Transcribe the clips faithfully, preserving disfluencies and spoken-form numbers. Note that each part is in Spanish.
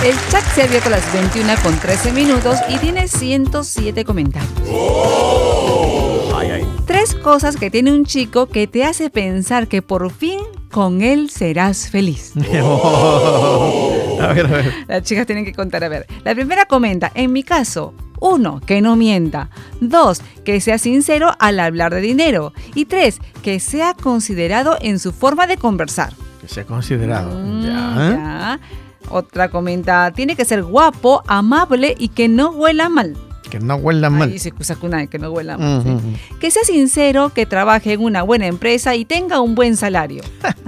El chat se ha abierto a las veintiuna con trece minutos y tiene ciento siete comentarios. Oh. Ay, ay. Tres cosas que tiene un chico que te hace pensar que por fin con él serás feliz. Oh. A ver, a ver. Las chicas tienen que contar, a ver. La primera comenta, en mi caso, uno, que no mienta. Dos, que sea sincero al hablar de dinero. Y tres, que sea considerado en su forma de conversar. Que sea considerado. Mm, ya. ya. Otra comenta, tiene que ser guapo, amable y que no huela mal. Que no huela mal. Ahí se kusakuna, que no huela mal. Uh-huh. ¿Sí? Que sea sincero, que trabaje en una buena empresa y tenga un buen salario.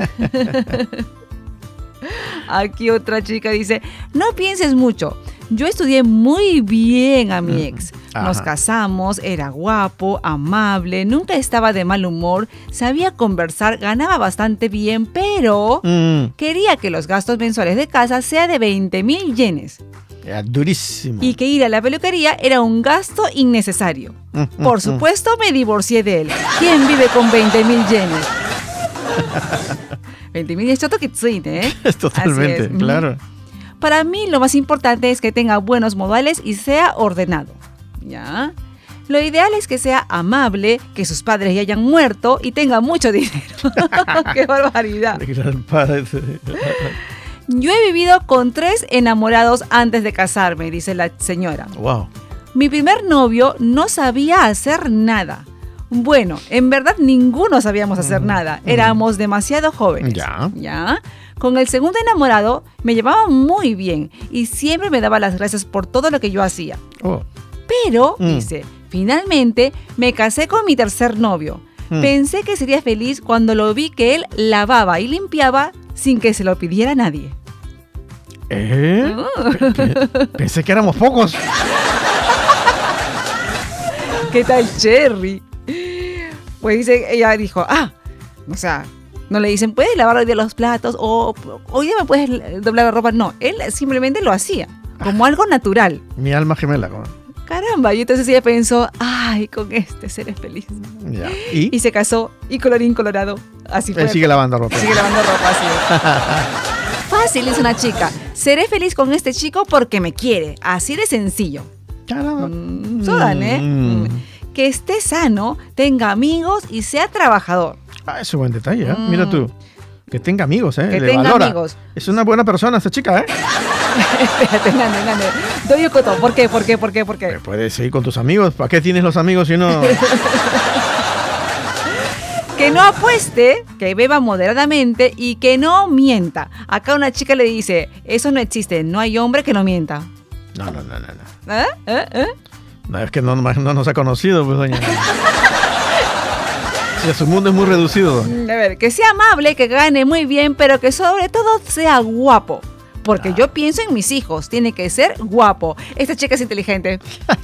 Aquí otra chica dice, no pienses mucho. Yo estudié muy bien a mi ex. Nos Ajá. casamos, era guapo, amable, nunca estaba de mal humor, sabía conversar, ganaba bastante bien, pero Mm. quería que los gastos mensuales de casa sea de veinte mil yenes. Ya, durísimo. Y que ir a la peluquería era un gasto innecesario. Mm, Por mm, supuesto, me divorcié de él. ¿Quién vive con veinte mil yenes? veinte mil es choto kitsuine, ¿eh? Es totalmente, Así es. claro. Para mí, lo más importante es que tenga buenos modales y sea ordenado. ¿Ya? Lo ideal es que sea amable, que sus padres ya hayan muerto y tenga mucho dinero. ¡Qué barbaridad! El gran padre. Yo he vivido con tres enamorados antes de casarme, dice la señora. Wow. Mi primer novio no sabía hacer nada. Bueno, en verdad ninguno sabíamos hacer nada. Éramos demasiado jóvenes. Ya. ¿Ya? Con el segundo enamorado me llevaba muy bien y siempre me daba las gracias por todo lo que yo hacía. Oh. Pero, Mm. dice, finalmente me casé con mi tercer novio. Mm. Pensé que sería feliz cuando lo vi que él lavaba y limpiaba sin que se lo pidiera a nadie. ¿Eh? Pe- pe- Pensé que éramos pocos. ¿Qué tal, Cherry? Pues dice, ella dijo, ah, o sea, no le dicen, ¿puedes lavar hoy día los platos? O hoy día me puedes doblar la ropa. No, él simplemente lo hacía, como algo natural. Mi alma gemela. ¿no? Caramba, y entonces ella pensó, ay, con este seré feliz. Ya. ¿Y? Y se casó, y colorín colorado, así fue. Él sigue lavando ropa. Sigue lavando ropa, así es. Fácil, es una chica. Seré feliz con este chico porque me quiere. Así de sencillo. Caramba. Mm, Sodan, ¿eh? Mm. Mm. Que esté sano, tenga amigos y sea trabajador. Ah, eso es buen detalle, ¿eh? Mm. Mira tú. Que tenga amigos, ¿eh? Que Le tenga valora. amigos. Es una buena persona esta chica, ¿eh? Espérate, Nande, Nande. Doy coto. ¿Por qué? ¿Por qué? ¿Por qué? ¿Por qué? Puedes seguir con tus amigos. ¿Para qué tienes los amigos si no? Que no apueste, que beba moderadamente y que no mienta. Acá una chica le dice, eso no existe, no hay hombre que no mienta. No, no, no, no. no. ¿Eh? ¿Eh? ¿Eh? No, es que no, no nos ha conocido, pues, doña. Sí, su mundo es muy reducido. Mm, A ver, que sea amable, que gane muy bien, pero que sobre todo sea guapo. Porque Ah. yo pienso en mis hijos, tiene que ser guapo. Esta chica es inteligente.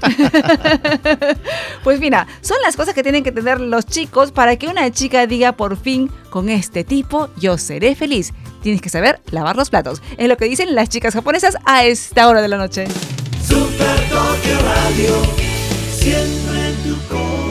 Pues mira, son las cosas que tienen que tener los chicos para que una chica diga por fin, con este tipo yo seré feliz. Tienes que saber lavar los platos. Es lo que dicen las chicas japonesas a esta hora de la noche. Super Tokyo Radio, siempre en tu corazón.